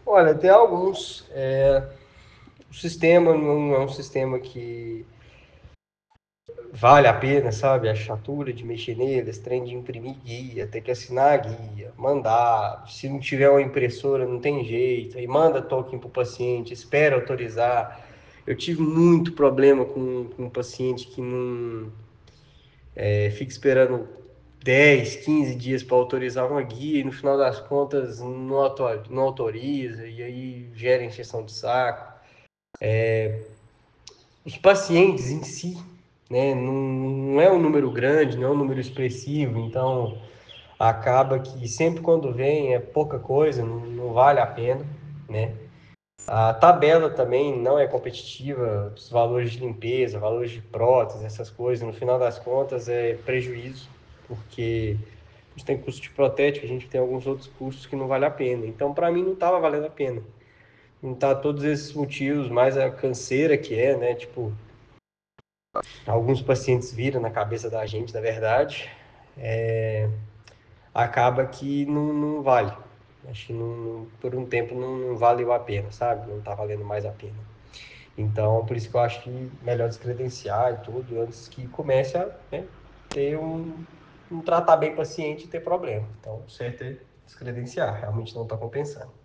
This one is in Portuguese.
Olha, tem alguns. O sistema não é um sistema que vale a pena, sabe? A chatura de mexer neles, trem de imprimir guia, ter que assinar a guia, mandar. Se não tiver uma impressora, não tem jeito. Aí manda token para o paciente, espera autorizar. Eu tive muito problema com um paciente que não fica esperando 10, 15 dias para autorizar uma guia e no final das contas não autoriza e aí gera encheção de saco. Os pacientes em si, né, não é um número grande, não é um número expressivo, então acaba que sempre quando vem é pouca coisa, não vale a pena, né? A tabela também não é competitiva, os valores de limpeza, valores de prótese, essas coisas, no final das contas é prejuízo, porque a gente tem custo de protético, a gente tem alguns outros custos que não vale a pena. Então, para mim, não estava valendo a pena. Não tá todos esses motivos, mais a canseira que é, né? Tipo, alguns pacientes viram na cabeça da gente, na verdade, acaba que não vale. Acho que por um tempo não valeu a pena, sabe? Não tá valendo mais a pena. Então, por isso que eu acho que melhor descredenciar e tudo antes que comece a, né, ter um tratar bem o paciente e ter problema. Então, o certo é descredenciar, realmente não está compensando.